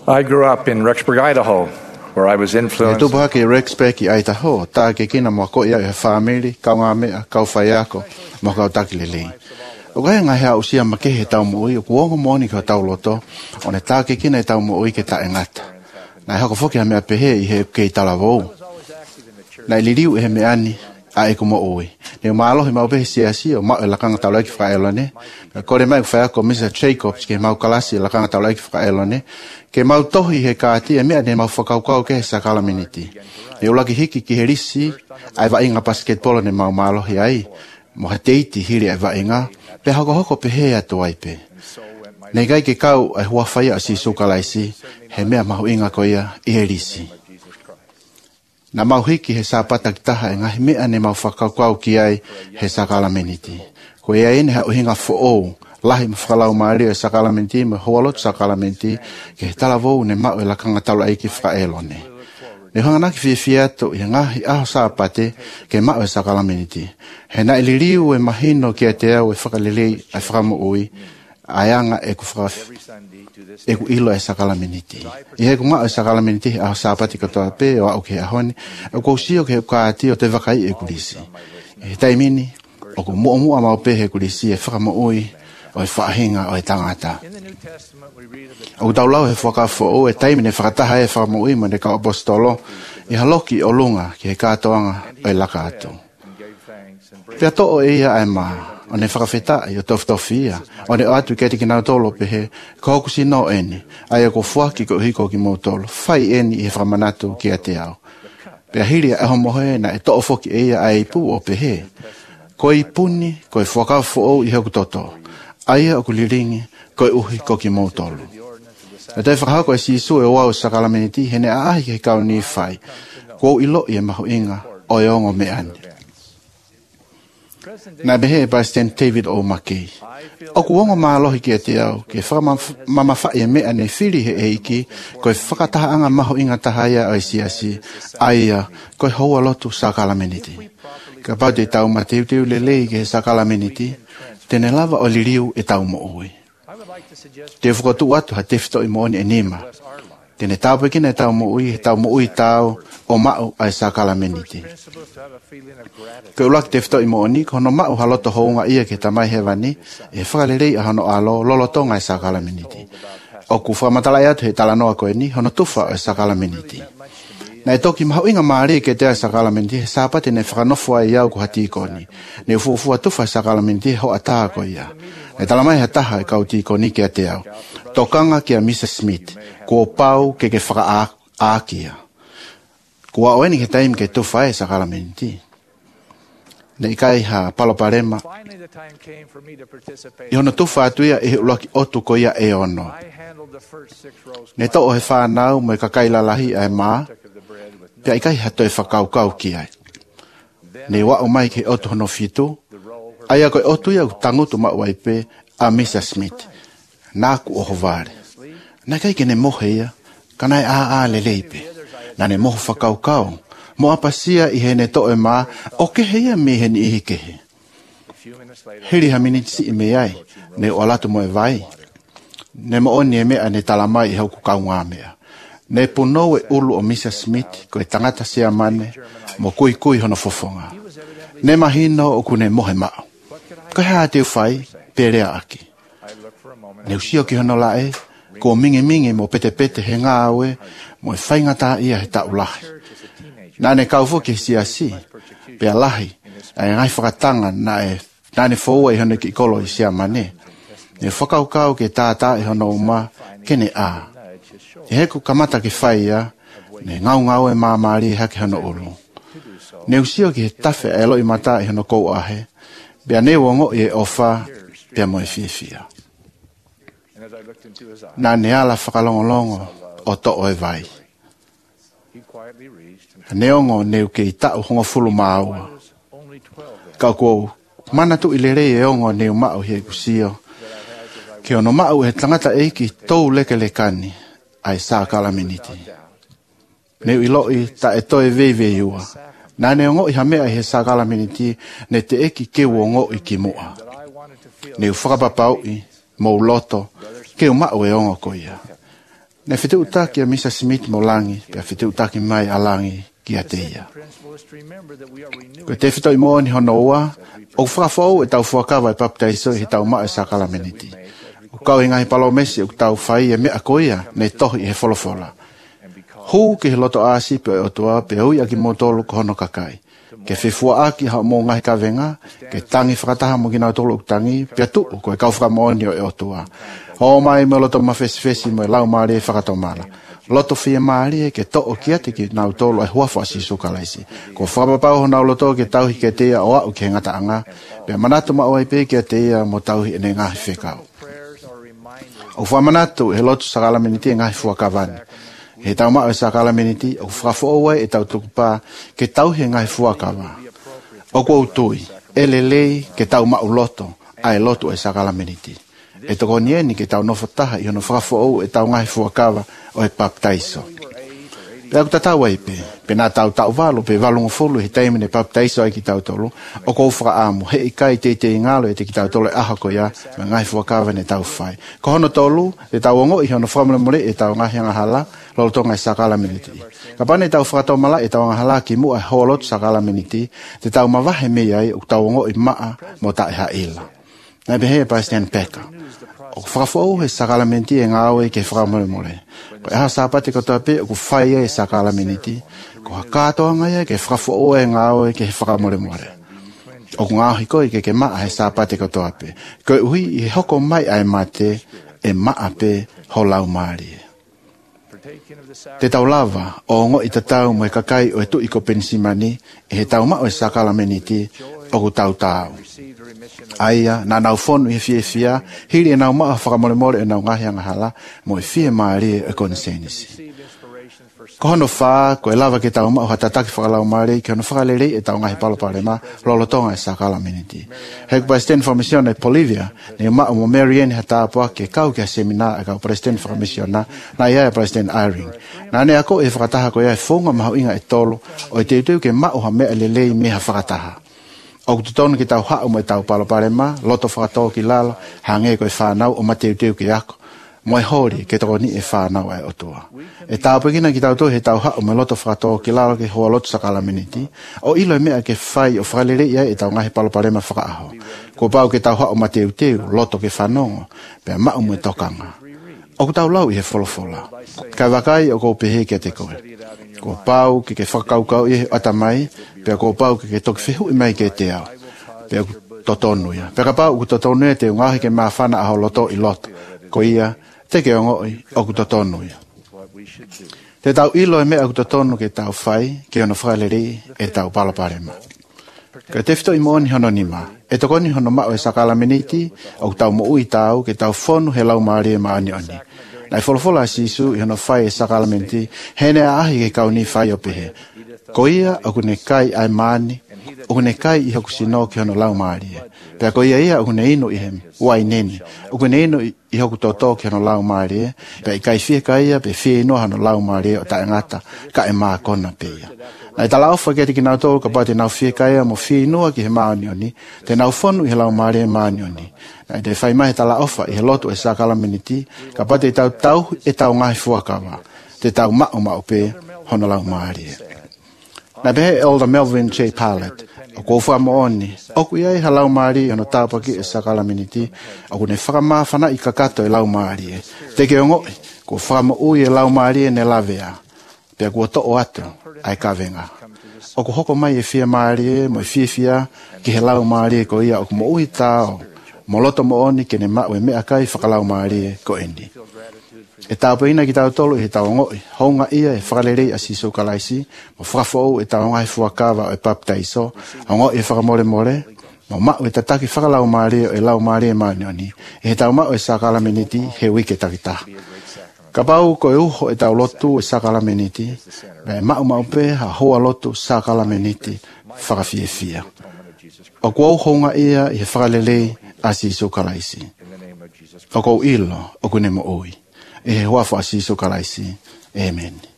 I grew up in Rexburg, Idaho, where I was influenced. Tu pa ke Rexburg i Idaho, ta ke kina mo ko ia family, ka nga me ka fa ya ko, mo ka takilele. O ga nga ha usia ma ke he tau mo i ko ngo moni ka tau loto, one ta ke kina tau mo i ke ta engata. Na ha ko foki ha me pe he i he ke tala vo. Na liliu e me ani a e ko mo oi. Ne malo he mau pe si o ma la kanga tau like fra elone. Ko le mai fa ko Mr. Jacobs ke mau kalasi la kanga tau like fra elone. Ke mau tohi he kāti e mea ne mau whakaukau ke sa kalaminiti. E ulaki hiki ki he risi, ai wa inga basketball ne mau malohi ai. Mo he teiti hiri ai wa inga, pe hoko pe he atu ai pe. Nei gai ke kau ai hua whaia si sukalaisi, he mea mahu inga ko ia i he risi. Na mau hiki he sa patakitaha e ngahi mea ne mau whakaukau ki ai he sa kalaminiti. Ko ia ene ha uhinga fo'ou, lahi mawhakalau maari e sakalamenti, me hoalot sakalamenti, ke he tala vou ne mau e la kanga taula eiki whaelone. Ne hanganaki whiawhiato i ngahi aho sāpate ke mau e sakalamenti. He na iliriu e mahino ki a te au e whakalelei ai whakamu ui, aianga e ku e ku ilo e sakalamenti. I he ku mau e sakalamenti aho sāpate katoa pe o au ke ahoni, e ku sio ke kāti o te wakai e kulisi. E taimini, o ku mua mau pe he kulisi e whakamu ui, o e whahinga o e tangata. O taulau he whakafo o e taimine whakataha e whakamui mo ne ka apostolo i haloki o lunga ki he kātoanga o e laka atu. Pea to o ia ai maa, o ne whakawheta i o toftofia, o ne atu keti ki nau tolo pe he kaukusi no eni, ai ko fuaki ko hiko ki mo tolo, whai eni i he whakamanatu ki a te au. Pea hiri a homohe na e to o foki ia ai pu o pe he, ko i puni, ko i whakafo o i heku toto. Aia o kuliringi, koe uhi ko ki mautolu. E te whakahako e sisu e wau sakalamenti, hene a ahi ke kau ni whai, kou ilo i e mahu inga o e ongo me ani. Nā behe e President David O. Mackey. O ku ongo mālohi ki a te au, ke whakamama whai e me ane whiri he eiki, koe whakataha anga mahu inga tahaya o e siasi, aia koe hoa lotu sakalamenti. Ka pau te tau ma teu lelei ke sakalamenti, tene lava o liriu e tau mo oi. Te whakatu atu ha te whito i mooni e nima. Tene tau pekina e tau mo ui tau o mau ai sakalamenti. Ke ulaki te whito i mooni, kono mau haloto hounga ia ke tamai hewani, e whakalirei a hono alo lolotonga ai sakalamenti. O ku whamatalai atu he talanoa koe ni, hono tufa ai sakalamenti. Na e toki mahu inga maari ke te sakalamenti he sāpate ne whakanofua i au ku hati ikoni. Ne ufuufua tufa sakalamenti ho ataa ko ia. E talamai ha taha e kau ti ikoni ke a te au. Tokanga ki a Mrs. Smith, kua pau ke whaka ākia. Kua oeni ke taim ke tufa e sakalamenti. Ne ikai ha paloparema. I hono tufa atuia e ulaki otu ko ia e ono. Ne to o he whanau mo e kakailalahi ai maa. Pea ikai hato e whakaukau ki ai. Ne wa o mai ke otu hono fitu, ai ako e otu ia tangutu ma waipe a Mr. Smith. Nāku o hovare. Nā kai ke ne mohe ia, kanai a le leipe. Nā ne moho whakaukau, mo apasia i he ne to e maa, o kehe ia me he ni ihi kehe. Hiri ha minitisi i me ai, ne o alatu mo e vai. Ne mo oni e mea ne talamai i hauku kaunga mea. Ne punou e ulu o Mr. Smith ko e tangata sea mane mo kui hono fofonga. Ne mahino o kune mohe mao. Ko hea te whai, perea aki. Ne usio ki hono lae, ko mingi mo pete he ngā aue, mo e whaingata ia he tau lahi. Nā ne kaufu ki siasi, pea lahi, ai ngai whakatanga nā ne fōua i hono ki kolo i sea mane. Ne whakaukau ke tātā i hono uma, kene a. E heku kamata ki whaia, ne ngau e māmaari e hake hano ulu. Ne usio ki he tawhe e lo i mata i hano kou ahe, bea ne wongo i e ofa, bea mo e whiawhia. Nā ne ala whakalongolongo o to o e vai. Ne ongo ne uke i tau hongo fulu maua. Kau kou, mana tu i le rei e ongo ne umau hi e kusio. Ke ono mau he tangata eiki tou leke le kani. Ai sakalamenti. Ne iloi ta e toe veve iua. Nā ne ongo i hamea i he sakalamenti ne te eki ke uongo i ki mua. Ne u whakapapau i mo loto ke umau e ongo ko ia. Ne fitu utaki a Misa Smith mo langi, pe fitu utaki mai a langi ki a te ia. Ko te fitu i mo ni hono ua, o whakafou e tau whakawa e paptaiso i tau maa e sakalaminiti. O kau i ngahi palo mesi o tau whai e mea koia, ne tohi i he wholofola. Hu ki he loto asi pe o tua, pe hui aki motolu ko hono kakai. Ke whifua aki hao mō ngahi ka venga, ke tangi whakataha mo kina o tolu tangi, pe atu ko e kau whakamooni o e o tua. Ho mai me loto mawhesi mo e lau maari e whakatomala. Loto fia maari e ke to'o kia te ki nau tolu e huafa si sukalaisi. Ko whakapapau ho nau loto ke tauhi ke tea o au ke ngata anga, pe manatu mao ai pe ke tea mo tauhi ene ngahi whekau. O whamanatu he loto sakalaminiti e ngahi fuakavani. He tau mao e sakalaminiti o whakafoa e tau tukupā ke tauhi e ngahi fuakawa. O kou tui, elelei ke tau mao loto, ai loto e sakalaminiti. E toko nieni ke tau nofotaha i hono whakafoa e tau ngahi fuakawa o e paptaiso. Pe aku tatau ai pe nā tau valo, pe valungo fulu he taimine paptaiso ai ki tau tolu, o kou whakaamu, he ikai te ngalo e te ki tau tolu e aha ko ia, me ngahi fuakawa ne tau whai. Ko hono tolu, te tau ongo i hono whamule mole e tau ngahi angahala, lolo tonga e sakalaminiti. Ka pane tau whakatomala e tau angahala ki mua e holot sakalaminiti, te tau mawahe mea ai o tau ongo i maa mo ta e haila. Nai behe e President Peka. O whakafou he sakalaminiti e ngāwe ke whakamole mole. Ko e ha sāpate ko tape o ku whai e sakalaminiti, ko ha kātoa ngai ke whakafou e ngāwe ke whakamole mole. O ku ngāhi koi ke maa he sāpate ko tape. Ko uhi i hoko mai ai mate e maa pe ho lau maari. Te tau lava o ngo i tatau mo e kakai o e tu i ko pensimani e he tau mao e sakalaminiti o ku tau tau. Aia, na nau fonu i fia, hiri e nau maa whakamole e nau ngahi angahala mo e fie maari e konsenisi. Ko hono wha, ko e lava ke tau maa hatataki whakalau maari, ke hono whakalere e tau ngahi paloparema, lolotonga e sakalaminiti. Heku President Formation e Bolivia, ne maa mo Marianne hatapua ke kau ke seminar e kau President Formation na ia e President Irene. Na ne ako e whakataha ko ia e whonga mahu inga e tolo, o e teuteu ke maa ha mea lelei meha whakataha. O kututonu ki tau hao mo e tau paloparema, loto whakatoa ki lalo, hange ko e whanau o mateuteu ki ako. Mo e hori ke toko ni e whanau ai otua. E tau pekina ki tau to he tau hao mo loto whakatoa ki lalo ke hoa loto sakalaminiti, o ilo e mea ke whai o whakalere ia e tau ngahi paloparema whakaaho. Ko pau ke tau hao mateuteu, loto ke whanongo, pea mau mo e tokanga. O ku tau lau i he wholofola. Kai wakai o kou pehe ke te koe. Ko pau ke whakaukau i he atamai, pea ko pau ke toki whihu i mai ke te au. Pea ku totonuia. Pea ka pau ku totonuia te ungahi ke maa whana aho loto i loto. Ko ia, te ke ongoi o ku totonuia. Te tau ilo e mea ku totonu ke tau whai, ke ono whakaleri e tau palaparema. Ka te whito i mooni hono nima. E tokoni hono mao e sakalaminiti, o ku tau mo ui tau, ke tau whonu he lau maari e maani oni. Nai wholofola sisu i hono whai e sakalaminiti, hene a ahi ke kau ni whai o pehe. Ko ia o kune kai ai maani, o kune kai i hoku sino ki hono lau maari e. Pea ko ia o kune ino i hem, uai nene. O kune ino i hoku toto ki hono lau maari e, pea i kai fie kai ia, pe fie ino hono lau maari e o tae ngata, ka e maa kona pe ia. Nai tala ofa ke te ki nau tō, ka pati nau fie kai ia mo fie inoa ki he maani oni, te nau whonu i he lau maari e maani oni. Nai te whai mai tala ofa i he loto e sakalaminiti, ka pati tau tau e tau ngahi fuakawa, te tau mao pe hono lau maari e. Na behe Elder Melvin J. Pallet, o kou whamaoni, oku iai ha lau maari ono tāpaki e sakalaminiti, oku ne whakamawhana i kakato e lau maari e. Te ke ongoi, ko whama ui e lau maari e ne lavea, pia kua to'o atu, ai kawenga. Oku hoko mai e fia maari e, mo e fia ki he lau maari e ko ia, oku mo ui tāo, mo loto mo oni ke ne mau e mea kai whakalau maari e ko endi. E tāpa ina ki tau tolu he tau ngoi, honga ia e whakalerei a siso kalaisi, mo whakafou e tau ngai fuakawa o e paptaiso, a ngoi e whakamore more, mo mau e tataki whakalau maari o e lau maari e maanioni, e he tau mau e sakalaminiti he wike takitaha. Ka pau ko e uho e tau lotu e sakalaminiti, me mau pe ha hoa lotu sakalaminiti whakafiefia. O kua honga ia i he whakalelei a siso kalaisi. O kou ilo, o kune mo oi. E he huafa asiso kalaisi. Amen.